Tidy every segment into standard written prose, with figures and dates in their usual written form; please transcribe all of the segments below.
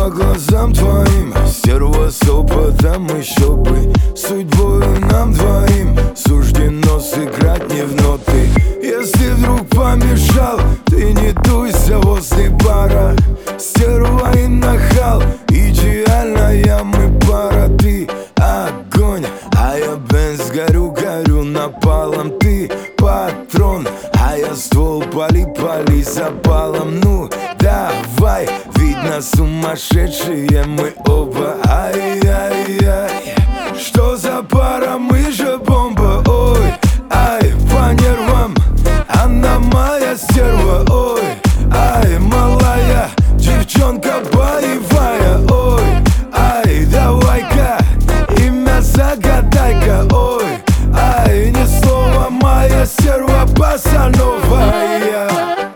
по глазам твоим, стерва с опытом, еще бы судьбою нам двоим суждено сыграть не в ноты. Если вдруг помешал, ты не дуйся возле бара. Стерва и нахал, идеальная мы пара. Ты огонь, а я бенз, горю напалом. Ты патрон, а я ствол, пали запалом. Ну давай, видно сумасшедшие мы оба. Ай-яй-яй, что за пара, мы же бомба. Ой, ай, по нервам, она моя стерва. Ой, ай, малая девчонка боевая. Ой, ай, давай-ка имя загадай-ка. Ой, ай, ни слова, моя стерва босановая.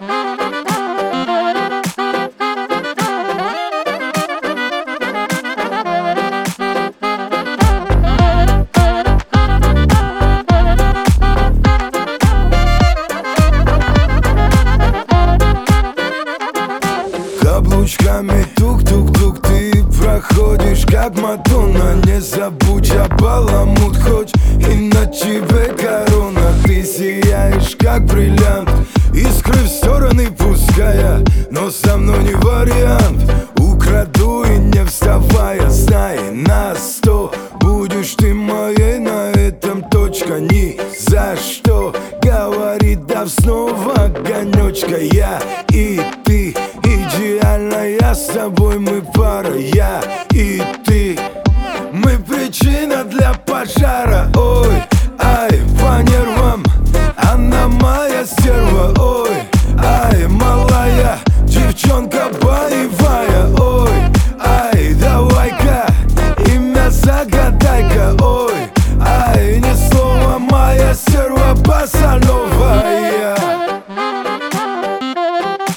Каблучками тук-тук-тук ты проходишь как Мадонна. Не забудь, я баламут, хоть и на тебе корона. Ты сияешь как бриллиант, искры в стороны пуская, но со мной не вариант. Украду и не вставая, знай, на 100 будешь ты моей, на этом точка. Ни за что, говорит, да снова огонечка. Я и ты, идеальная, с тобой мы пара. Я и ты, мы причина для пожара. Ой, ай, по нервам, она моя стерва. Ой, ай, малая девчонка боевая. Ой, ай, давай-ка имя загадай-ка. Ой, ай, ни слова, моя стерва босановая.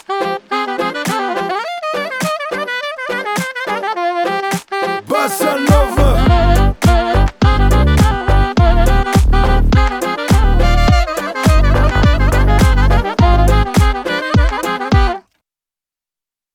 Bossa Nova.